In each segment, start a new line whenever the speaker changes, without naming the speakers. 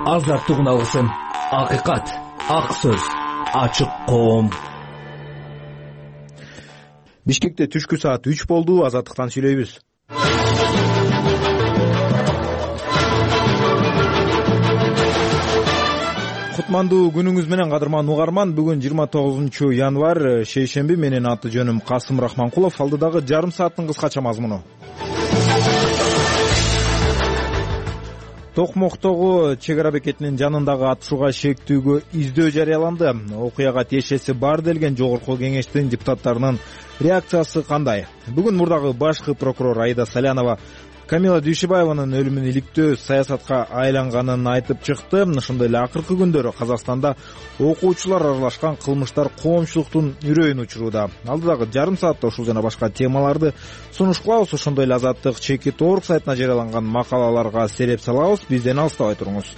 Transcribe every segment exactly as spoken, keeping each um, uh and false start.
Азаттык алгысым, акыйкат, ак сөз, ачык коом.
Бишкекте түшкү саат үч болду. Азаттыктан сүйлөйбүз. Кутмандуу күнүңүз менен кадырман угарман. Бүгүн жыйырма тогузунчу январь, шейшемби. Менин аты жөнүм Касым Рахманкулов. Алдыдагы жарым сааттын кыскача мазмуну. Токмоктогу чек ара бекетинин жанындагы атышууга шектүүгө издөө жарыяланды. Окуяга тиешеси бар делген жогорку кеңештин депутаттарынын реакциясы кандай? Бүгүн мурдагы башкы прокурор Аида Салянова Камила Дүйшөбаеванын өлүмүн иликтөө саясатка айланганын айтып чыкты. Ошондой эле акыркы күндөрү Казакстанда окуучулар аралашкан кылмыштар коомчулуктун үрөйүн учурууда. Алдыдагы жарым саатта ушул жана башка темаларды сунуш кылабыз. Ошондой эле Азаттык чекит орг сайтына жарыяланган макалаларга сереп салабыз. Бизден алыстабай туруңуз.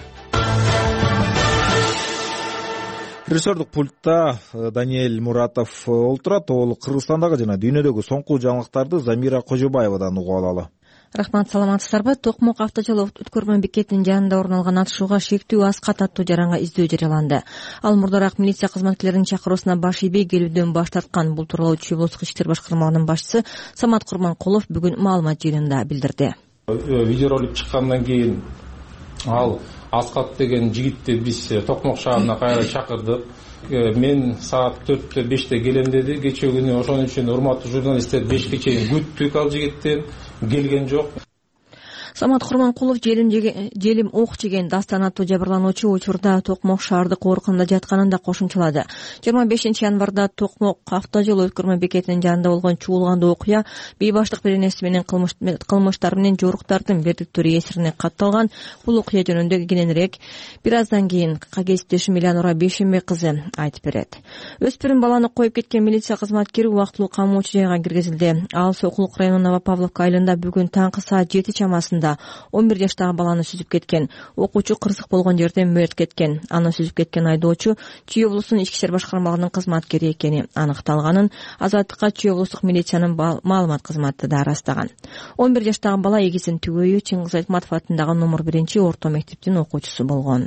Режиссердук пультта Даниэль Муратов олтурат. Ол Кыргызстандагы жана дүйнөдөгү соңку жаңылыктарды Замира Кожобаевадан угуп алалы.
Рахмат, саламатсыздарбы? Токмок автожол өткөрмө бекетинин жанында орун алган атышууга шектүү аскат аттуу жаранга издөө жарыяланды. Ал мурдараак милиция кызматкерлеринин чакыруусуна баш ийбей келүүдөн баш тарткан. Бул тууралуу Чүй облустук ички иштер башкармалыгынын башчысы Самат Курманкулов бүгүн маалымат жыйынында билдирди.
Видеоролик чыккандан кийин ал Аскат деген жигитти биз Токмок шаарына кайра чакырдык. Мен саат төрттө беште келем деди кечээ күнү. Ошон үчүн урматтуу журналисттер бешке чейин күттүк, ал жигиттен келген жок.
Самат Курманкулов желим желим ок жеген Дастан аттуу жабырлануучу учурда Токмок шаардык ооруканада жатканын да кошумчалады. жыйырма бешинчи январда Токмок автожол өткөрмө бекетинин жанында болгон чуулгандуу окуя бейбаштык беренеси менен кылмыштар менен жоруктардын бердиктүүрү эсирине катталган. Бул окуя жөнүндө кененирээк бир аздан кийин кесиптешим Элеонора Бейшембек кызы айтып берет. Өспүрүм баланы коюп кеткен милиция кызматкери убактылуу камоочу жайга киргизилди. Ал Сокулук районунун Новопавловка айылында бүгүн таңкы саат жети чамасында он бир жаштагы баланы сүзүп кеткен. Окуучу кырсык болгон жерден мөрт кеткен. Аны сүзүп кеткен айдоочу Чүй облустунун ички иштер башкармалыгынын кызматкери экени аныкталганын Азаттыкка Чүй облустук милициянын маалымат кызматы да ырастаган. он бир жаштагы бала эгизин түгөйү Чыңгыз Айтматов атындагы номер биринчи орто мектептин окуучусу болгон.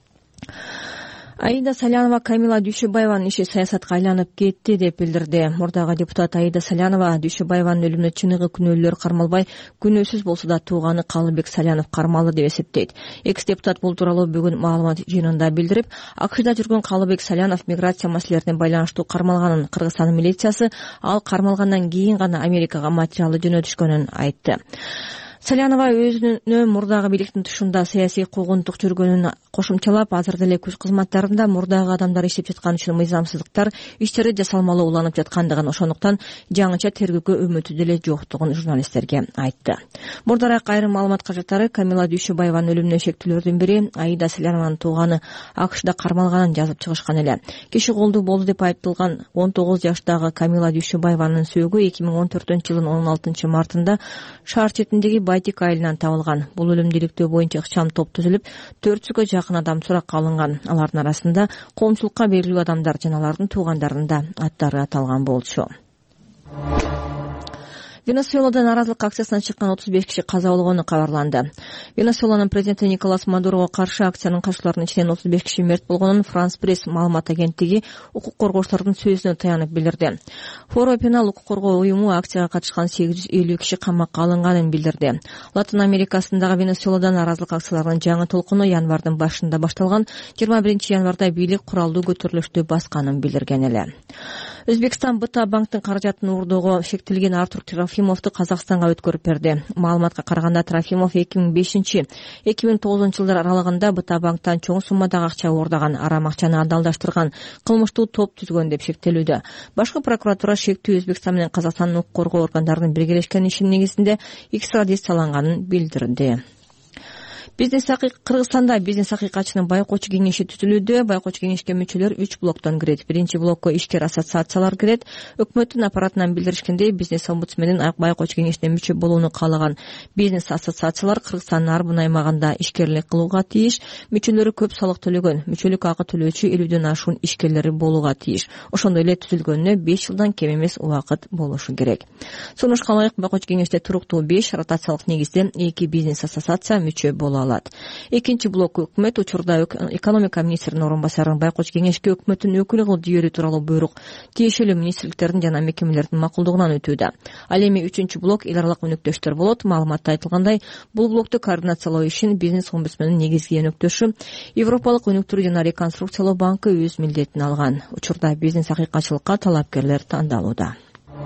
Аида Салянова Камила Дүйшөбаеванын иши саясатка айланып кетти деп билдирди. Мурдагы депутат Аида Салянова Дүйшөбаеванын өлүмүнө чыныгы күнөөлөр кармалбай, күнөөсүз болсо да тууганы Калыбек Салянов кармалды деп эсептейт. Экс депутат бул тууралуу бүгүн маалымат жыйынында билдирип, АКШда жүргөн Калыбек Салянов миграция маселелерине байланыштуу кармалганын Кыргызстан милициясы ал кармалгандан кийин гана Америкага материалы жөнөтүшкөнүн айтты. Салянова өзүнө мурдагы бийликтин тушунда саясий куугунтук жүргөнүн кошумчалап, азыр деле күч кызматтарында мурдагы адамдар иштеп жаткан үчүн мыйзамсыздыктар, ишчери жасалмалуу уланып жаткандыгын, ошондуктан жаңыча тергөөгө үмүтү деле жоктугун журналисттерге айтты. Мурдараак айрым маалымат кажаттары Камила Дүйшөбаеванын өлүмүнө шектүүлөрдүн бири Аида Салянованын тууганы АКШда кармалганын жазып чыгышкан эле. Киши колдуу болду деп айыпталган он тогуз жаштагы Камила Дүйшөбаеванын сөөгү эки миң он төртүнчү жылдын он алтынчы мартында шаар четиндеги Байтик айылынан табылган. Бул өлүмдү иликтөө боюнча ыкчам топ түзүлүп, төрт жүзгө жакын адам суракка алынган. Алардын арасында коомчулукка белгилүү адамдар жана алардын туугандарынын да аттары аталган болчу. Венесуэлада нааразылык акциясына чыккан отуз беш киши каза болгону кабарланды. Венесуэланын президенти Николас Мадурого каршы акциянын катчыларынын ичинен отуз беш киши мерт болгонун Франс Пресс маалымат агенттиги укук коргоочулардын сөзүнө таянып билдирди. Форо Пенал укук коргоо уюму акцияга катышкан сегиз жүз элүү киши камакка алынганын билдирди. Латын Америкасындагы Венесуэлада нааразылык акцияларынын жаңы толкуну январдын башында башталган. жыйырма биринчи январда бийлик куралдуу көтөрүлүштү басканын билдирген эле. Өзбекстан БТА банктын каражатын уурдоого шектелген Артур Трофимовду Казакстанга өткөрүп берди. Маалыматка караганда Трофимов эки миң бешинчи — эки миң тогузунчу жылдар аралыгында БТА банктан чоң суммадагы акча уурдаган, арам акчаны адалдаштырган, кылмыштуу топ түзгөн деп шектелүүдө. Башкы прокуратура шектүү Өзбекстан менен Казакстандын укук коргоо органдарынын биргелешкен ишинин негизинде экстрадицияланганын билдирди. Бизнес Кыргызстанда бизнес акыйкатчынын байкоочу кеңеши түзүлүүдө. Байкоочу кеңешке мүчөлөр үч блоктон кирет. Биринчи блокко ишкер ассоциациялар кирет. Өкмөттүн аппаратынан билдиришкендей, бизнес омбудсменин байкоочу кеңешине мүчө болууну каалаган бизнес ассоциациялар Кыргызстандын ар бир аймагында ишкерлик кылууга тийиш. Мүчөлөрү көп салык төлөгөн, мүчөлүк акы төлөөчү элүүдөн ашуун ишкерлери болууга тийиш. Ошондой эле түзүлгөнүнө беш жылдан кем эмес убакыт болушу керек. Сунушка ылайык байкоочу кеңеште туруктуу беш, ротациялык негизде эки бизнес ассоциация мүчө болот. алат. Экинчи блок өкмөт учурда экономика министринин орун басары Байкоч кеңешке өкмөттүн өкүлү кылып жиберүү тууралуу буйрук тиешелүү министрликтердин жана мекемелердин макулдугунан өтүүдө. Ал эми үчүнчү блок эл аралык өнөктөштөр болот. Маалыматта айтылгандай, бул блокту координациялоо ишин бизнес омбудсмендин негизги өнөктөшү Европалык өнүктүрүү жана реконструкциялоо банкы өз милдетине алган. Учурда бизнес акыйкатчылыкка талапкерлер тандалууда.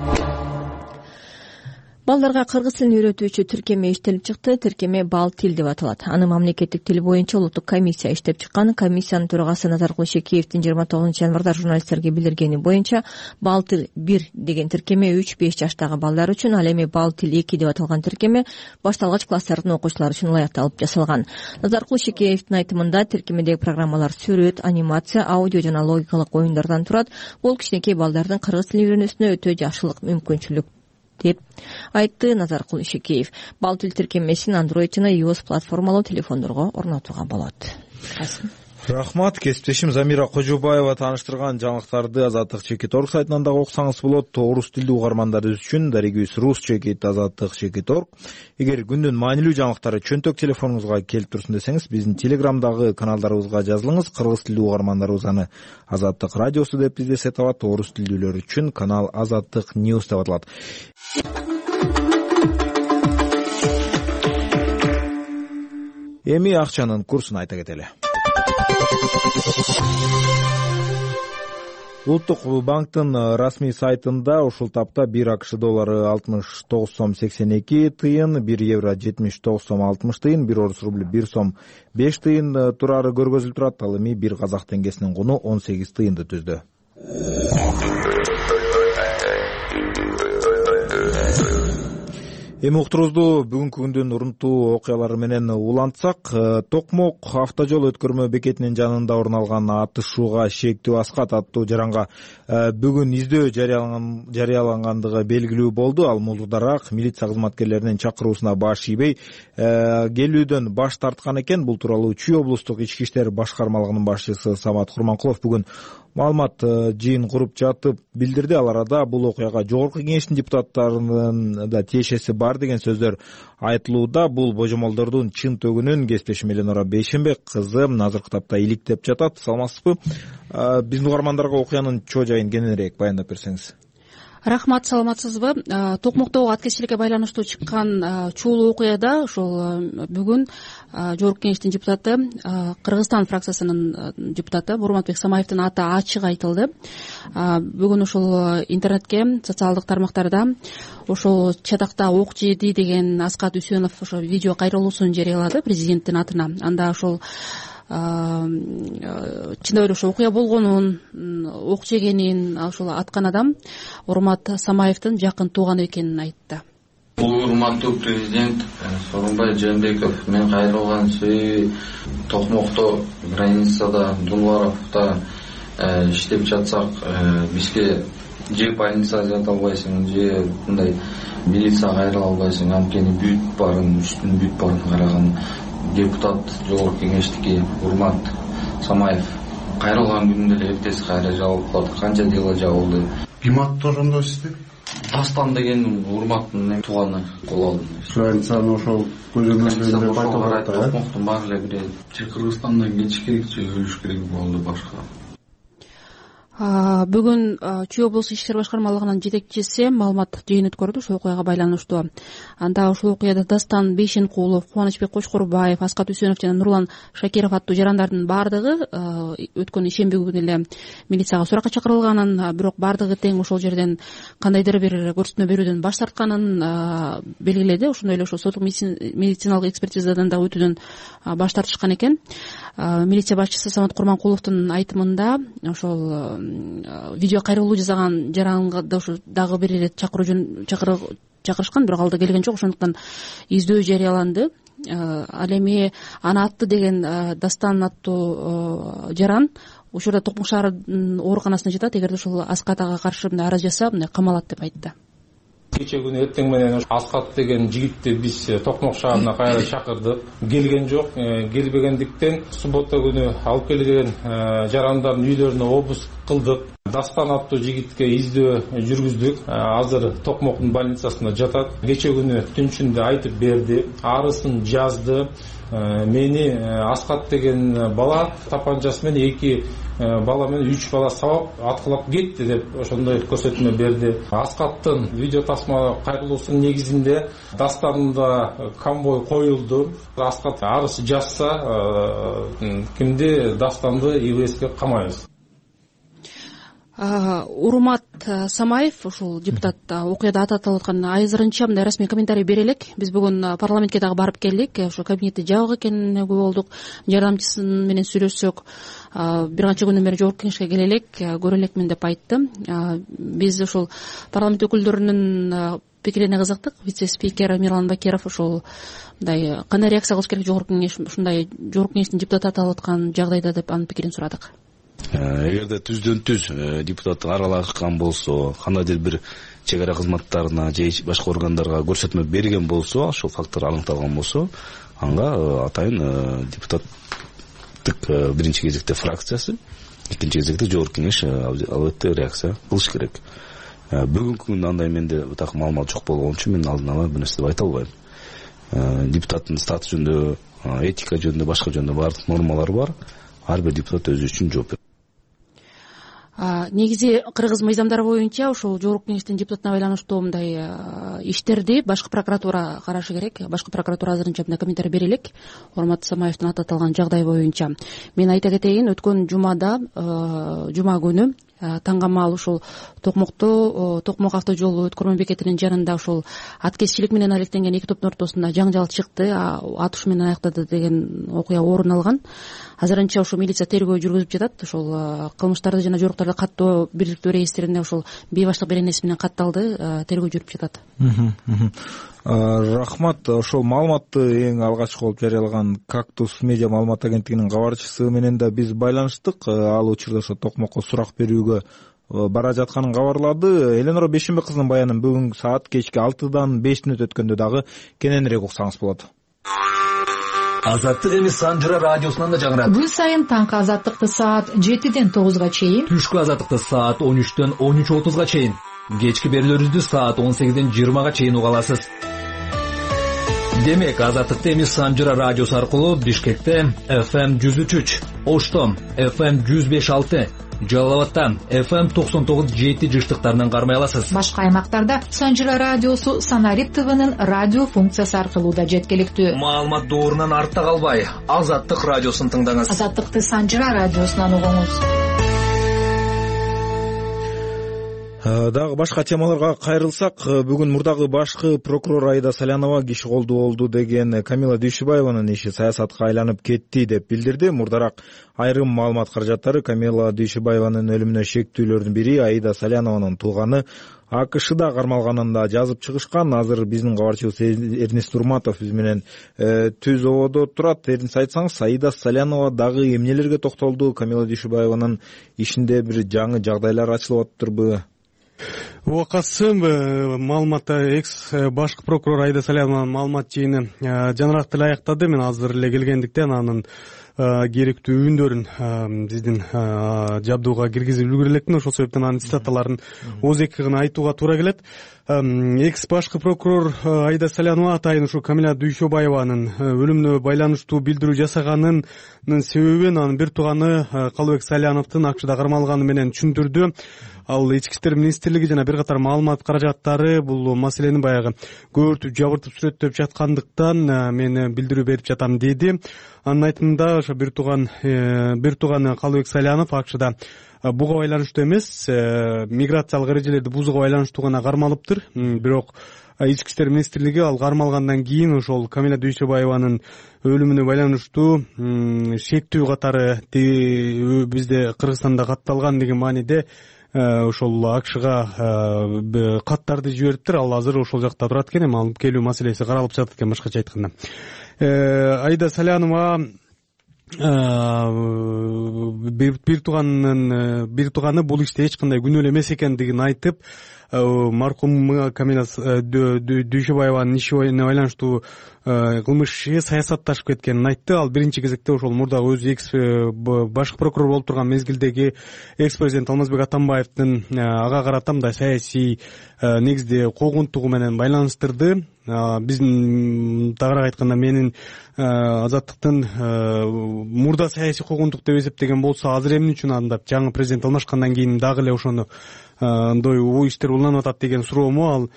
Балдарга кыргыз тилин үйрөтүүчү тиркеме иштелип чыкты. Тиркеме Бал тил деп аталат. Аны мамлекеттик тил боюнча улуттук комиссия иштеп чыккан. Комиссиянын төрагасы Назаркул Шекеевдин жыйырма тогузунчу январда журналисттерге билдиргени боюнча, Бал тил бир деген тиркеме үч беш жаштагы балдар үчүн, ал эми Бал тил эки деп аталган тиркеме башталгыч класстардын окуучулары үчүн ылайыкталып жасалган. Назаркул Шекеевдин айтымында, тиркемедеги программалар сүрөт, анимация, аудио жана логикалык оюндардан турат. Бул кичинекей балдардын кыргыз тилин үйрөнүүсүнө өтө жакшылык мүмкүнчүлүк деп айтты Назаркул Шекеев. Бал тил тиркемесин Android жана iOS платформалуу телефондорго орнотууга болот.
Рахмат. Кесиптешим Замира Кожобаева тааныштырган жаңылыктарды Азаттык Чекит орг сайтынан дагы окусаңыз болот. Орус тилдүү угармандарыбыз үчүн дарегибиз Рус Чекит Азаттык Чекит орг. Эгер күндүн маанилүү жаңылыктары чөнтөк телефонуңузга келип турсун десеңиз, биздин Телеграмдагы каналдарыбызга жазылыңыз. Кыргыз тилдүү угармандарыбыз аны Азаттык радиосу деп издесе табат. Орус тилдүүлөр үчүн канал Азаттык News деп аталат. Эми акчанын курсун айта кетели. Улуттук банктын расмий сайтында ушул тапта бир АКШ доллары алтымыш тогуз сом сексен эки тыйын, бир евро жетимиш тогуз сом алтымыш тыйын, бир орус рубль бир сом беш тыйын турары көргөзүлүп турат. Ал эми бир казак теңгесинин куну он сегиз тыйынды түздү. Эми уктурубузду бүгүнкү күндүн урунтуу окуялары менен улантсак, Токмок автожол өткөрмө бекетинин жанында орун алган атышууга шектүү аскат аттуу жаранга бүгүн издөө жарыялангандыгы белгилүү болду. Ал мурдараак милиция кызматкерлеринин чакыруусуна баш ийбей келүүдөн баш тарткан экен. Бул тууралуу Чүй облустук ички иштер башкармалыгынын башчысы Самат Курманкулов бүгүн маалымат жыйын куруп жатып билдирди. Ал арада бул окуяга жогорку кеңештин депутаттарынын да тиешеси бар деген сөздөр айтылууда. Бул божомолдордун чын төгүнүн кесиптешим Эленора Бейшенбек кызы азыркы тапта иликтеп жатат. Саламатсызбы? Биздин угармандарга окуянын чоо жайын кененирээк баяндап берсеңиз.
Рахмат, саламатсызбы? Токмоктогу аткечиликке байланыштуу чыккан чуулуу окуяда ошол бүгүн жогорку кеңештин депутаты, Кыргызстан фракциясынын депутаты Урматбек Самаевдин аты ачык айтылды. Бүгүн ошол интернетке, социалдык тармактарда ошол чатакта ок жеди деген Аскат Үсөнов ошо видео кайрылуусун жарыялады президенттин атына. Анда ошол чындап эле ошо окуя болгонун, ок жегенин ошол аткан адам Урмат Самаевдин жакын тууганы экенин айтты.
Урматтуу президент Сооронбай Жээнбеков, мен кайрылган сүй Токмокто, границада, Дунваровдо иштеп жатсак, бизге же больница жата албайсың, же мындай милиция кайрыла албайсың, анткени бүт барын, үстүн бүт барын караган депутат жогорку кеңештики Урмат Самаев кайрылган күндө эле эртеси кайра жабылып калды. Канча дело жабылды. Ким аттырганда сизди? Дастан деген Урматтын тууганы кол алды. Границаны ошол көзөмөлдөрүндө айтып атат. Токмоктун баары эле билет. Кыргызстандан кетиш керек же өлүш керек болду башка.
Бүгүн Чүй облустук ички иштер башкармалыгынын жетекчиси маалымат жыйын өткөрдү ошол окуяга байланыштуу. Анда ошол окуяда Дастан Бейшенкулов, Кубанычбек Кочкорбаев, Аскат Үсөнов жана Нурлан Шакиров аттуу жарандардын баардыгы өткөн ишемби күнү эле милицияга суракка чакырылганын, бирок баардыгы тең ошол жерден кандайдыр бир көрсөтмө берүүдөн баш тартканын белгиледи. Ошондой эле ошол соттук медициналык экспертизадан да өтүүдөн баш тартышкан экен. Милиция башчысы Самат Курманкуловдун айтымында ошол видео кайрылуу жасаган жаранга дагы бир ирет чакыруу чакырышкан, бирок ал да келген жок. Ошондуктан издөө жарыяланды. Ал эми аны атты деген Дастан аттуу жаран учурда Токмок шаар ооруканасына жатат. Эгерде ошол Аскат ага каршы арыз жаса, камалат деп айтты.
Кече күнү эртең менен Аскат деген жигитти биз Токмок шаарына кайра чакырдык. Келген жок. Келбегендиктен суббота күнү алып келген жарандардын үйлөрүнө обыск кылдык. Дастан аттуу жигитке издөө жүргүздүк. Азыр Токмоктун больницасында жатат. Кече күнү түн ичинде айтып берди, арысын жазды. Мени Аскат деген бала тапанчасы менен эки бала менен үч бала сабап аткылап кетти деп ошондой көрсөтмө берди. Аскаттын видео тасма кайрылуусунун негизинде Дастанында конвой коюлду. Аскат арыз жазса, кимди Дастанды ИВСке камайбыз.
Урмат Самаев, ушул депутат окуяда аты аталып аткан айзырынча мындай расмий комментарий бере элек. Биз бүгүн парламентке дагы барып келдик. Ошо кабинети жабык экенин күбө болдук. Жардамчысы менен сүйлөшсөк, бир канча күндөн бери жогорку кеңешке келе элек, көрө элекмин деп айтты. Биз ушул парламент өкүлдөрүнүн пикирине кызыктык. Вице-спикер Мирлан Бакиров ушул мындай кандай реакция кылыш керек жогорку кеңеш, ушундай жогорку кеңештин депутаты аталып аткан жагдайда деп анын пикирин сурадык.
Эгерде түздөн түз депутаттын аралашкан болсо, кандайдыр бир чек ара кызматтарына же башка органдарга көрсөтмө берген болсо, ошол фактор аныкталган болсо, анга атайын депутаттык биринчи кезекте фракциясы, экинчи кезекте жогорку кеңеш албетте реакция кылыш керек. Бүгүнкү күндө андай менде так маалымат жок болгон үчүн мен алдын ала бир нерсе айта албайм. Депутаттын статусу жөнүндө, этика жөнүндө, башка жөнүндө баардык нормалар бар. Ар бир депутат өзү үчүн жооп берет.
Негизи кыргыз мыйзамдары боюнча ушул жогорку кеңештин депутатына байланыштуу мындай иштерди башкы прокуратура карашы керек. Башкы прокуратура азырынча мындай комментарий бере элек. Урмат Самаевдин аты аталган жагдай боюнча. Мен айта кетейин, өткөн жумада, жума күнү таңгамал ушул Токмокту Токмок автожол өткөрмө бекетинин жанында ушул аткезчилик менен алектенген эки топтун ортосунда жаңжал чыкты, атыш менен аяктады деген окуя орун алган. Азырынча ушул милиция тергөө жүргүзүп жатат. Ушул кылмыштарды жана жоруктарды каттоо бирликтүү реестрине ушул бейбаштык беренеси менен катталды, тергөө жүрүп жатат.
Рахмат. Ошол маалыматты эң алгачкы болуп жарыялаган Кактус медиа маалымат агенттигинин кабарчысы менен да биз байланыштык. Ал учурда ошо Токмокко сурак берүүгө бара жатканын кабарлады. Эленора Бешенбек кызынын баянын бүгүн саат кечки алтыдан беш мүнөт өткөндө дагы кененирээк уксаңыз болот.
Азаттык эми Санжыра радиосунан да жаңырат.
Күн сайын таңкы азаттыкты саат жетиден тогузга чейин,
түшкү азаттыкты саат он үчтөн он үч отузга чейин, кечки берүүлөрүбүздү саат он сегизден жыйырмага чейин уга аласыз. Демек, азаттыкты эми Санжыра радиосу аркылуу Бишкекте эф эм жүз үч үч, Ошто эф эм жүз беш алты, Жалал абадта эф эм токсон тогуз жети жыштыктарынан кармай аласыз.
Башка аймактарда Санжыра радиосу Санарит ТВнын радио функциясы аркылуу да жеткиликтүү.
Маалымат доорунан артта калбай, Азаттык радиосун тыңдаңыз.
Азаттыкты Санжыра радиосунан угуңуз.
Дагы башка темаларга кайрылсак, бүгүн мурдагы башкы прокурор Аида Салянова киши колдуу болду деген Камила Дүйшүбаеванын иши саясатка айланып кетти деп билдирди. Мурдараак айрым маалымат каражаттары Камила Дүйшүбаеванын өлүмүнө шектүүлөрдүн бири Аида Салянованын тууганы АКШда кармалганын да жазып чыгышкан. Азыр биздин кабарчыбыз Эрнест Урматов биз менен Түз ободо турат. Эрнест, айтсаңыз, Аида Салянова дагы эмнелерге токтолду? Камила Дүйшүбаеванын ишинде бир жаңы жагдайлар ачылып атыптырбы?
Касым маалыматта экс башкы прокурор Аида Салянованын маалымат жыйыны жаныраак деле аяктады. Мен азыр эле келгендиктен анын керектүү үндөрүн биздин жабдууга киргизип үлгүрө элекмин. Ошол себептен анын цитаталарын оз эки гана айтууга туура келет. Экс башкы прокурор Аида Салянова атайын ушу Камила Дүйшөбаеванын өлүмүнө байланыштуу билдирүү жасаганынын себебин анын бир тууганы Калыбек Саляновдун АКШда кармалганы менен түшүндүрдү. Ал ички иштер министрлиги жана бир катар маалымат каражаттары бул маселени баягы көбүртүп жабыртып сүрөттөп жаткандыктан мен билдирүү берип жатам деди. Анын айтымында ошо бир тууган бир тууганы Калыбек Салянов АКШда буга байланыштуу эмес, миграциялык эрежелерди бузууга байланыштуу гана кармалыптыр. Бирок ички иштер министрлиги ал кармалгандан кийин ошол Камила Дүйшөбаеванын өлүмүнө байланыштуу шектүү катары бизде Кыргызстанда катталган деген мааниде ошол АКШга каттарды жибериптир. Ал азыр ошол жакта турат экен, эми алып келүү маселеси каралып жатат экен, башкача айтканда. Аида Салянова бир тууганын бир тууганы бул иште эч кандай күнөөлүү эмес экендигин айтып, маркум Камила Дүйшөбаеванын ишине байланыштуу кылмыш иши саясатташып кеткенин айтты. Ал биринчи кезекте ошол мурдагы өзү экс башкы прокурор болуп турган мезгилдеги экс президент Алмазбек Атамбаевдин ага карата мындай саясий негизде куугунтугу менен байланыштырды. Биздин тагыраак айтканда менин Азаттыктын мурда саясий куугунтук деп эсептеген болсо, азыр эмне үчүн андап жаңы президент алмашкандан кийин дагы эле ошону ындай иштер уланып атат деген суроому. Ал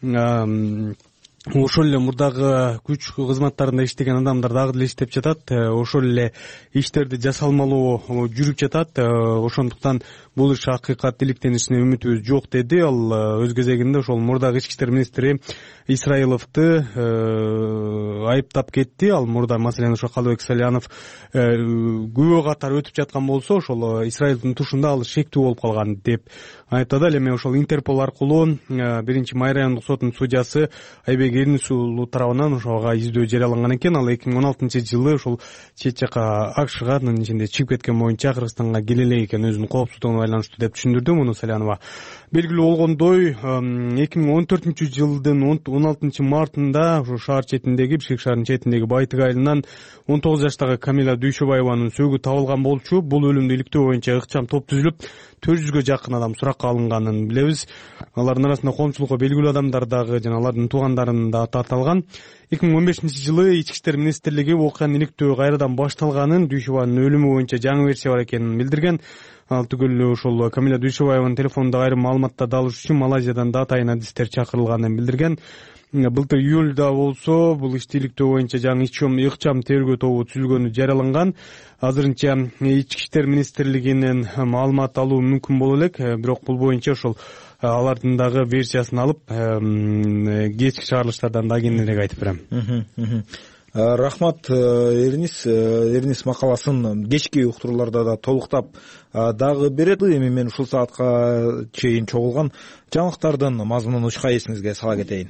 ошол эле мурдагы күч кызматтарында иштеген адамдар дагы деле иштеп жатат, ошол эле иштерди жасалмалуу жүрүп жатат. Ошондуктан бул иш акыйкат иликтенишине үмүтүбүз жок деди. Ал өз кезегинде ошол мурдагы ички иштер министри Исраиловду айыптап кетти. Ал мурда маселен ошо Калыбек Салянов күбө катары өтүп жаткан болсо, ошол Исраилдин тушунда ал шектүү болуп калган деп айтады. Ал эми ошол Интерпол аркылуу биринчи Май райондук сотунун судьясы Айбек Эрнис уулу тарабынан ошого издөө жарыяланган экен. Ал эки миң он алтынчы жылы ошол чет жака АКШга, анын ичинде чыгып кеткен боюнча Кыргызстанга келе элек экен, өзүнүн коопсуздугуна байланыштуу деп түшүндүрдү муну Салянова. Белгилүү болгондой, эки миң он төртүнчү жылдын он алтынчы мартында ошо шаар четиндеги, Бишкек шаарынын четиндеги Байтык айылынан он тогуз жаштагы Камила Дүйшөбаеванын сөөгү табылган болчу. Бул өлүмдү иликтөө боюнча ыкчам топ түзүлүп, төрт жүзгө жакын адам суракка алынганын билебиз. Алардын арасында коомчулукка белгилүү адамдар дагы жана алардын туугандарынын да аты аталган. эки миң он бешинчи жылы Ички иштер министрлиги окуянын иликтөө кайрадан башталганын, Дүйшөбаеванын өлүмү боюнча жаңы версия бар экенин билдирген. Ал түгүл ошол Камила Дүйшөбаеванын телефонунда айрым маалыматтарды алыш үчүн Малайзиядан да атайын адистер чакырылганын билдирген. Былтыр июлда болсо бул ишти иликтөө боюнча жаңы ыкчам тергөө тобу түзүлгөнү жарыяланган. Азырынча Ички иштер министрлигинен маалымат алуу мүмкүн боло элек, бирок бул боюнча ошол алардын дагы версиясын алып, кечки чыгарылыштардан да кененирээк айтып берем.
Рахмат. Эрнис Эрнис макаласын кечки уктурууларда да толуктап дагы берет. Эми мен ушул саатка чейин чогулган жаңылыктардын мазмунун учка эсиңизге сала кетейин.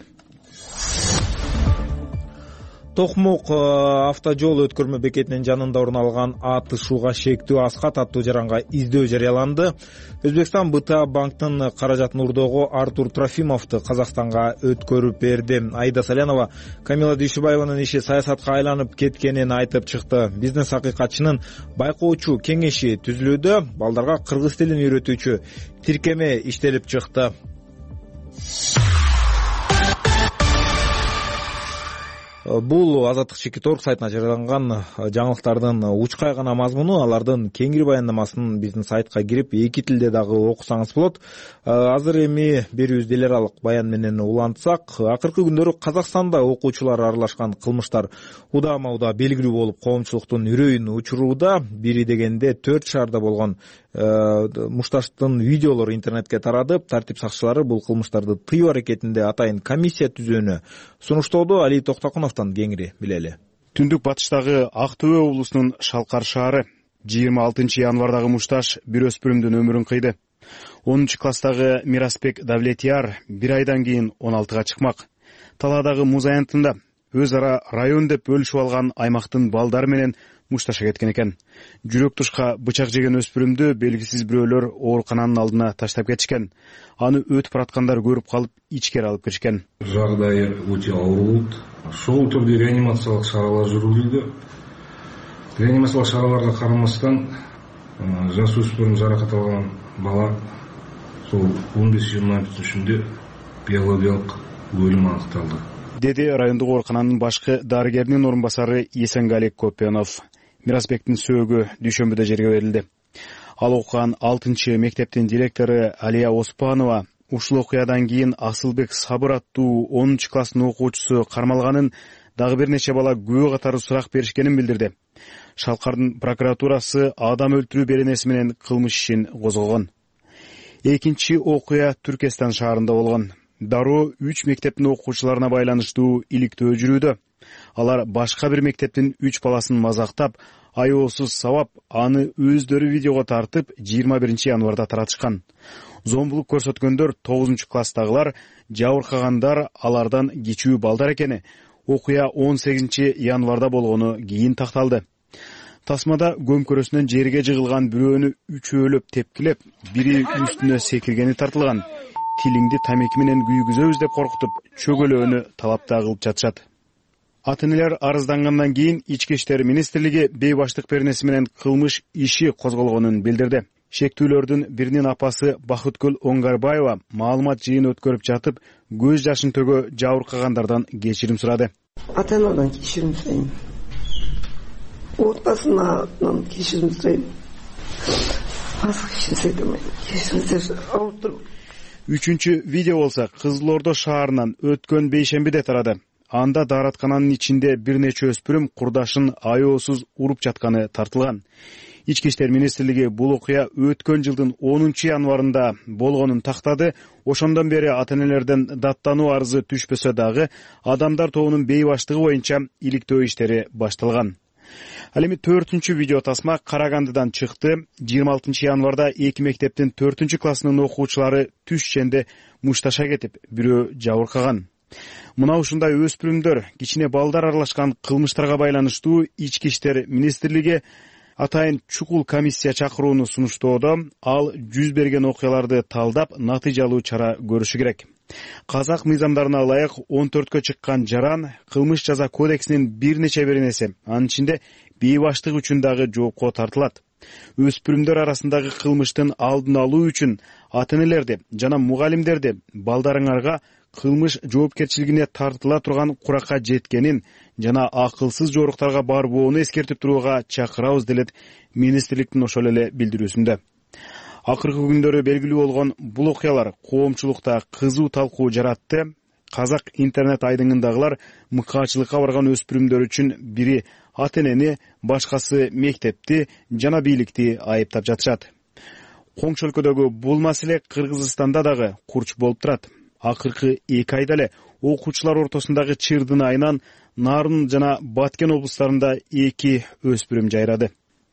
Токмок автожол өткөрмө бекетинин жанында орун алган атышууга шектүү аскат аттуу жаранга издөө жарыяланды. Өзбекстан БТА банктын каражатын урдоого Артур Трофимовду Казакстанга өткөрүп берди. Аида Салянова Камила Дүйшөбаеванын иши саясатка айланып кеткенин айтып чыкты. Бизнес акыйкатчынын байкоочу кеңеши түзүлүүдө, балдарга кыргыз тилин үйрөтүүчү тиркеме иштелип чыкты. Бул Азаттык Чекит орг сайтына жарыяланган жаңылыктардын учкай гана мазмуну. Алардын кеңири баяндамасын биздин сайтка кирип эки тилде дагы окусаңыз болот. Азыр эми берүүбүздү эл аралык баян менен улантсак, акыркы күндөрү Казакстанда окуучулар аралашкан кылмыштар удама уда белгилүү болуп, коомчулуктун үрөйүн учурууда. Бири дегенде төрт шаарда болгон мушташтын видеолору интернетке тарадып, тартип сакчылары бул кылмыштарды тыюу аракетинде атайын комиссия түзүүнү сунуштоодо. Али Токтокуновдон кеңири билели.
Түндүк батыштагы Ак Төбө облусунун Шалкар шаары жыйырма алтынчы январдагы мушташ бир өспүрүмдүн өмүрүн кыйды. онунчу класстагы Мирасбек Давлетияр бир айдан кийин он алтыга чыкмак. Талаадагы муз аянтында өз ара район деп бөлүшүп алган аймактын балдары менен мушташа кеткен экен. Жүрөк тушка бычак жеген өспүрүмдү белгисиз бирөөлөр оорукананын алдына таштап кетишкен. Аны өтүп бараткандар көрүп калып, ичкери алып киришкен.
Жагдайы өтө оор болуп, шоу түрдө реанимациялык чаралар жүргүзүлдү. Реанимациялык чараларга карамастан жаш өспүрүм жаракат алган бала сол он беш жыйырма түшүндө биологиялык өлүм аныкталды,
деди райондук оорукананын башкы дарыгеринин орун басары Есенгалик Копенов. Мирасбектин сөөгү дүйшөмбүдө жерге берилди. Ал окуган алтынчы мектептин директору Алия Оспанова ушул окуядан кийин Асылбек Сабыр аттуу онунчу класстын окуучусу кармалганын, дагы бир нече бала күбө катары сурак беришкенин билдирди. Шалкардын прокуратурасы адам өлтүрүү беренеси менен кылмыш ишин козгогон. Экинчи окуя Түркестан шаарында болгон. Дароо үч мектептин окуучуларына байланыштуу иликтөө жүрүүдө. Алар башка бир мектептин үч баласын мазактап, аеосуз сабап, аны өздөрү видеого тартып жыйырма биринчи январда таратышкан. Зомбулук көрсөткөндөр тогузунчу класстагылар, жабыркагандар алардан кичүү балдар экени окуя он сегизинчи январда болгону кийин такталды. Тасмада көмкөрөсүнөн жерге жыгылган бирөөнү үчөөлөп тепкилеп, бири үстүнө секиргени тартылган. Тилиңди тамеки менен күйгүзөбүз деп коркутуп, чөгөлөөнү талап да кылып жатышат. ата энелер арыздангандан кийин ички иштер министрлиги бейбаштык беренеси менен кылмыш иши козголгонун билдирди. Шектүүлөрдүн биринин апасы Бакыткүл Оңгарбаева маалымат жыйын өткөрүп жатып көз жашын төгө жабыркагандардан кечирим сурады.
Ата-анадан кечирим сурайм. Отбасынан кечирим сурайм. Башка эч нерсе айта алмайм. Кечириңиздер, ауырып турмун.
Үчүнчү видео болсо Кызыл Ордо шаарынан өткөн бейшембиде тарады. Анда даараткананын ичинде бир нече өспүрүм курдашын аеосуз уруп жатканы тартылган. Ички иштер министрлиги бул окуя өткөн жылдын онунчу январында болгонун тактады. Ошондон бери ата энелерден даттануу арызы түшпөсө дагы адамдар тобунун бейбаштыгы боюнча иликтөө иштери башталган. Ал эми төртүнчү видео тасма Карагандыдан чыкты. жыйырма алтынчы январда эки мектептин төртүнчү классынын окуучулары түш иченде мушташа кетип, бирөө жабыркаган. Мына ушундай өспүрүмдөр, кичине балдар аралашкан кылмыштарга байланыштуу ички иштер министрлиги атайын чукул комиссия чакырууну сунуштоодо, ал жүз берген окуяларды талдап, натыйжалуу чара көрүшү керек. Казак мыйзамдарына ылайык он төрткө чыккан жаран кылмыш жаза кодексинин бир нече беренеси, анын ичинде бейбаштык үчүн дагы жоопко тартылат. Өспүрүмдөр арасындагы кылмыштын алдын алуу үчүн ата энелерди жана мугалимдерди балдарыңарга кылмыш жоопкерчилигине тартыла турган куракка жеткенин жана акылсыз жоруктарга барбоону эскертип турууга чакырабыз делет министрликтин ошол эле билдирүүсүндө. Акыркы күндөрү белгилүү болгон бул окуялар коомчулукта кызуу талкуу жаратты. Казак интернет айдыңындагылар мыкаачылыкка барган өспүрүмдөр үчүн бири ата энени, башкасы мектепти жана бийликти айыптап жатышат. Коңшу өлкөдөгү бул маселе Кыргызстанда дагы курч болуп турат. Акыркы эки айда эле окуучулар ортосундагы чырдын айынан Нарын жана Баткен облустарында эки өспүрүм жайрады.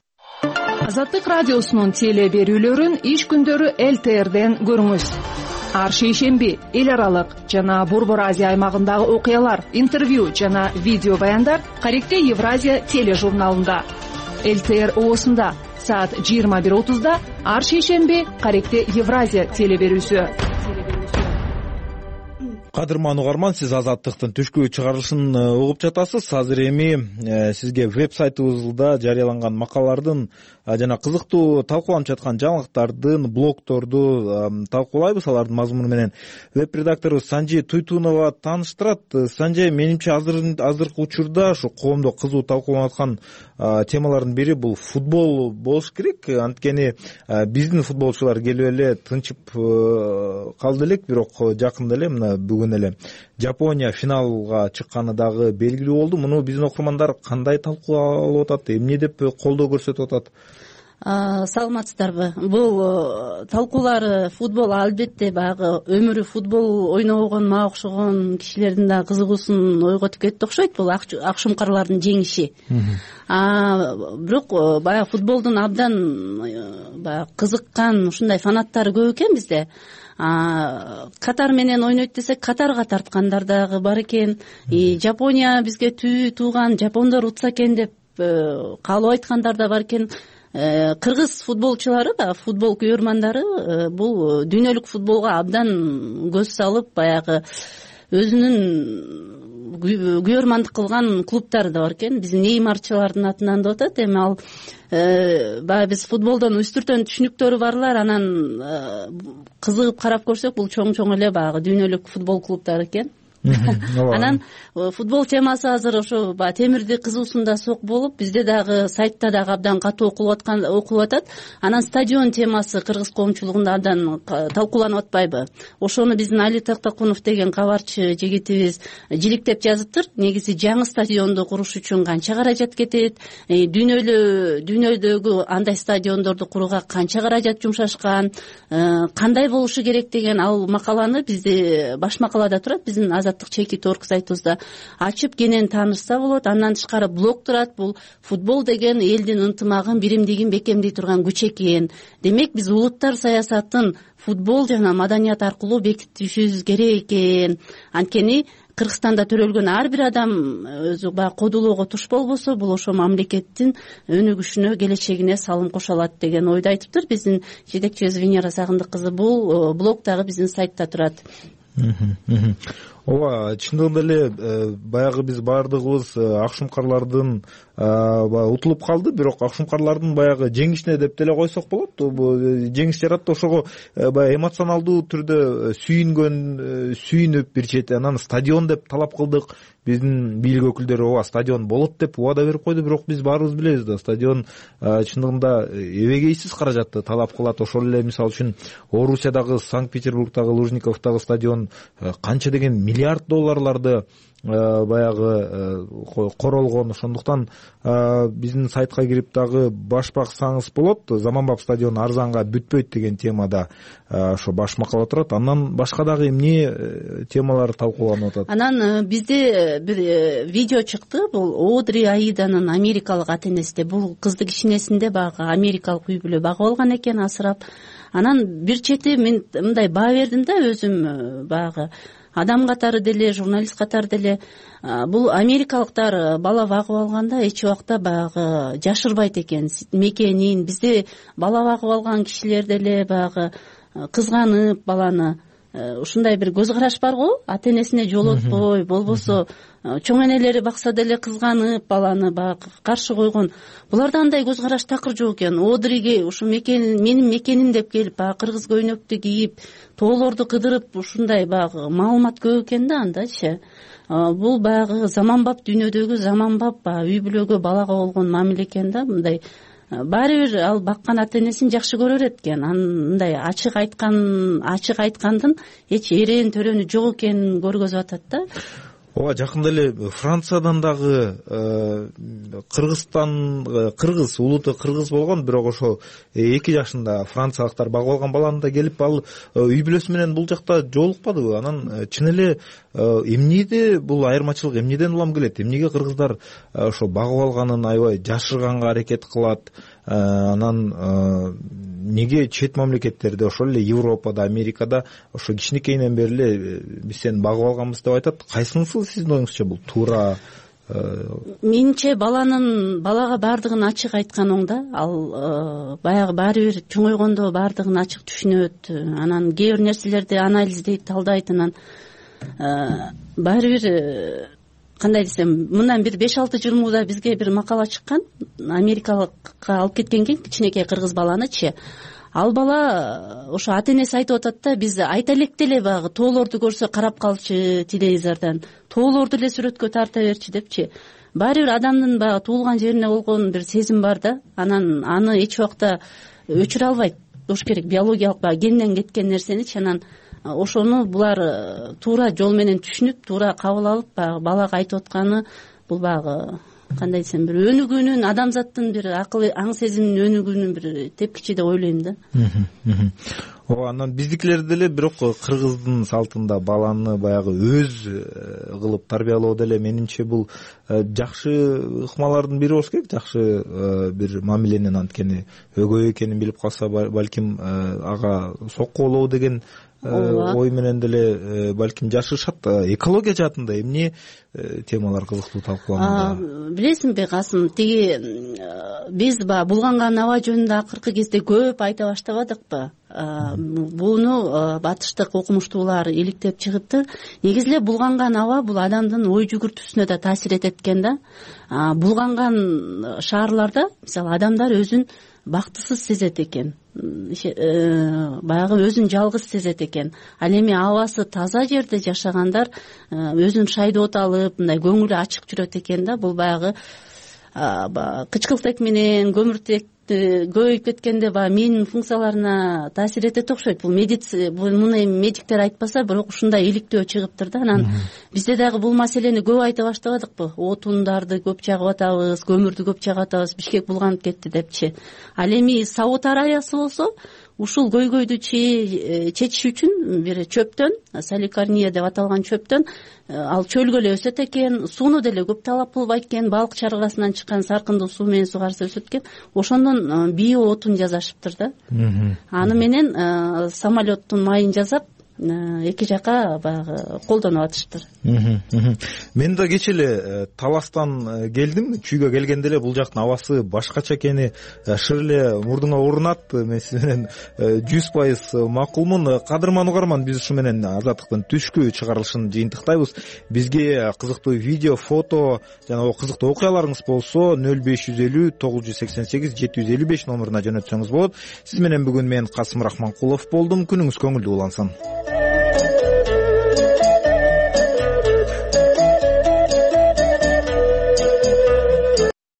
Азаттык радиосунун теле берүүлөрүн иш күндөрү эл тэ эрден көрүңүз. Ар шейшемби эл аралык жана Борбор Азия аймагындагы окуялар, интервью жана видео баяндар Каректе Евразия тележурналында. эл тэ эр оосунда саат жыйырма бир отузда ар шейшемби Каректе Евразия теле берүүсү.
Кадырман угарман, сиз Азаттыктын түшкү чыгарылышын угуп жатасыз. Азыр эми сизге веб-сайтыбызда жарыяланган макалалардын жана кызыктуу талкууланып жаткан жаңылыктардын, блогторду талкуулайбыз. Алардын мазмуну менен веб-редакторубуз Санжей Туйтунова тааныштырат. Санжей, менимче азыр азыркы учурда ушу коомдо кызуу талкууланып аткан темалардын бири бул футбол болуш керек. Анткени биздин футболчулар келип эле тынчып калды элек, бирок жакында эле мына бүгүн эле Жапония финалга чыкканы дагы белгилүү болду. Муну биздин окурмандар кандай талкуулап атат, эмне деп колдоо көрсөтүп атат?
Саламатсыздарбы? Бул талкуулар футбол албетте баягы өмүрү футбол ойногон, мага окшогон кишилердин да кызыгуусун ойготуп кетти окшойт. Бул акшумкарлардын жеңиши. Бирок баягы футболдун абдан баягы кызыккан ушундай фанаттары көп экен бизде. Катар менен ойнойт десек, Катарга тарткандар дагы бар экен. Жапония бизге түү тууган, жапондор утса экен деп каалоо айткандар да бар экен. Кыргыз футболчулары, футбол күйөрмандары бул дүйнөлүк футболго абдан көз салып, баягы өзүнүн күйөрмандык кылган клубтар да бар экен. Биздин Неймарчылардын атынан деп атат. Эми ал баягы биз футболдон үстүртөн түшүнүктөрү барлар, анан кызыгып карап көрсөк, бул чоң-чоң эле баягы дүйнөлүк футбол клубтары экен. Анан футбол темасы азыр ошо баягы темирди кызуусунда сок болуп, бизде дагы сайтта дагы абдан катуу окулуп аткан окулуп атат. Анан стадион темасы кыргыз коомчулугунда абдан талкууланып атпайбы? Ошону биздин Али Тактакунов деген кабарчы жигитибиз жиликтеп жазыптыр. Негизи жаңы стадионду куруш үчүн канча каражат кетет, дүйнөлө дүйнөдөгү андай стадиондорду курууга канча каражат жумшашкан, кандай болушу керек деген ал макаланы бизде баш макалада турат. Биздин чеки торг сайтыбызда ачып кенен таанышса болот. Андан тышкары блог турат. Бул футбол деген элдин ынтымагын, биримдигин бекемдей турган күч экен. Демек биз улуттар саясатын футбол жана маданият аркылуу бекитишибиз керек экен. Анткени Кыргызстанда төрөлгөн ар бир адам өзү баягы кодулоого туш болбосо, бул ошо мамлекеттин өнүгүшүнө, келечегине салым кошо алат деген ойду айтыптыр биздин жетекчибиз Венера Сагындык кызы. Бул блог дагы биздин сайтта турат.
ооба, чындыгында эле баягы биз баардыгыбыз акшумкарлардын баягы утулуп калды, бирок акшумкарлардын баягы жеңишине деп деле койсок болот. Жеңиш жаратты, ошого баягы эмоционалдуу түрдө сүйүнгөн, сүйүнүп бир чети анан стадион деп талап кылдык. Биздин бийлик өкүлдөрү ооба стадион болот деп убада берип койду, бирок биз баарыбыз билебиз да, стадион чындыгында эбегейсиз каражатты талап кылат. Ошол эле мисалы үчүн Орусиядагы, Санкт-Петербургдагы Лужниковдагы стадион канча деген миллиард долларларды баягы королгон. Ошондуктан биздин сайтка кирип дагы баш баксаңыз болот. Заманбап стадион арзанга бүтпөйт деген темада ошо баш макала турат. Андан башка дагы эмне темалар талкууланып атат?
Анан бизде бир видео чыкты. Бул Одри Аиданын америкалык ата энеси. Бул кызды кичинесинде баягы америкалык үй бүлө багып алган экен, асырап. Анан бир чети мен мындай баа бердим да, өзүм баягы адам катары деле, журналист катары деле. Бул америкалыктар бала багып алганда эч убакта баягы жашырбайт экен мекенин. Бизде бала багып алган кишилер деле баягы кызганып баланы, ушундай бир көз караш бар го, ата энесине жолотпой, болбосо чоң энелери бакса деле кызганып баланы баягы каршы койгон. Буларда андай көз караш такыр жок экен. Одриге ушу мекен менин мекеним деп келип баягы кыргыз көйнөктү кийип, тоолорду кыдырып, ушундай баягы маалымат көп экен да андачы. Бул баягы заманбап дүйнөдөгү заманбап үй бүлөгө балага болгон мамиле экен да. Мындай баары бир ал баккан ата энесин жакшы көрөр экен. Андай ачык айткан, ачык айткандын эч эреен төрөнү жок экенин көргөзүп атат да.
Ооба, жакында эле Франциядан дагы Кыргызстан, кыргыз улуты кыргыз болгон, бирок ошо эки жашында франциялыктар багып алган баланы да келип ал үй бүлөсү менен бул жакта жолукпадыбы? Анан чын эле эмнеде бул айырмачылык, эмнеден улам келет? Эмнеге кыргыздар ошо багып алганын аябай жашырганга аракет кылат? Анан неге чет мамлекеттерде, ошол эле Европада, Америкада ошо кичинекейинен бери эле биз сени багып алганбыз деп айтат? Кайсынысы сиздин оюңузча бул туура?
Менимче баланын балага баардыгын ачык айткан оң да. Ал баягы баары бир чоңойгондо баардыгын ачык түшүнөт. Анан кээ бир нерселерди анализдейт, талдайт. Анан баары бир кандай десем, мындан бир беш алты жыл мурда бизге бир макала чыккан. Америкалыкка алып кеткен экен кичинекей кыргыз баланычы. Ал бала ошо ата энеси айтып атат да, биз айта элек деле баягы тоолорду көрсө карап калчы телевизордон, тоолорду эле сүрөткө тарта берчи депчи. Баары бир адамдын баягы туулган жерине болгон бир сезим бар да. Анан аны эч убакта өчүрө албайт. Болуш керек биологиялык баягы генден кеткен нерсеничи. Анан ошону булар туура жол менен түшүнүп, туура кабыл алып, баягы балага айтып атканы бул баягы кандай десем, бир өнүгүүнүн, адамзаттын бир акыл аң сезиминин өнүгүүнүн бир тепкичи деп ойлойм да.
Ооба, анан биздикилер деле бирок кыргыздын салтында баланы баягы өз кылып тарбиялоо деле менимче бул жакшы ыкмалардын бири болуш керек. Жакшы бир мамиленин, анткени өгөй экенин билип калса балким ага сокколоо деген ой менен деле балким жашашат. Экология жаатында эмне темалар кызыктуу талкууланды?
Билесиңби Касым, тиги биз ба булганган аба жөнүндө акыркы кезде көп айта баштабадыкпы? Буну батыштык окумуштуулар иликтеп чыгыптыр. Негизи эле булганган аба бул адамдын ой жүгүртүүсүнө да таасир этет экен да. Булганган шаарларда мисалы адамдар өзүн бактысыз сезет экен, баягы өзүн жалгыз сезет экен. Ал эми абасы таза жерде жашагандар өзүн шайдоот алып, мындай көңүлү ачык жүрөт экен да. Бул баягы кычкылтек менен көмүртек көбөйүп кеткенде баягы миянын функцияларына таасир этет окшойт. Бул медицина, муну эми медиктер айтпаса, бирок ушундай иликтөө чыгыптыр да. Анан бизде дагы бул маселени көп айта баштабадыкпы? Отундарды көп жагып атабыз, көмүрдү көп жагып атабыз, Бишкек булганып кетти депчи. Ал эми Сауд Арабиясы болсо, ушул көйгөйдү чечиш үчүн бир чөптөн, саликарния деп аталган чөптөн, ал чөлгө эле өсөт экен, сууну деле көп талап кылбайт экен, балык чаргасынан чыккан саркындуу суу менен сугарса өсөт экен. Ошондон био отун жасашыптыр да. Аны менен самолеттун майын жасап, эки жака баягы колдонуп атышыптыр.
Мен да кечээ эле Таластан келдим. Чүйгө келгенде эле бул жактын абасы башкача экени шыр эле мурдуңа урунат. Мен сиз менен жүз пайыз макулмун. Кадырман угарман, биз ушу менен Азаттыктын түшкү чыгарылышын жыйынтыктайбыз. Бизге кызыктуу видео, фото жана кызыктуу окуяларыңыз болсо нөл беш жүз элүү тогуз жүз сексен сегиз жети жүз элүү беш номуруна жөнөтсөңүз болот. Сиз менен бүгүн мен Касым Рахманкулов болдум. Күнүңүз көңүлдүү улансын.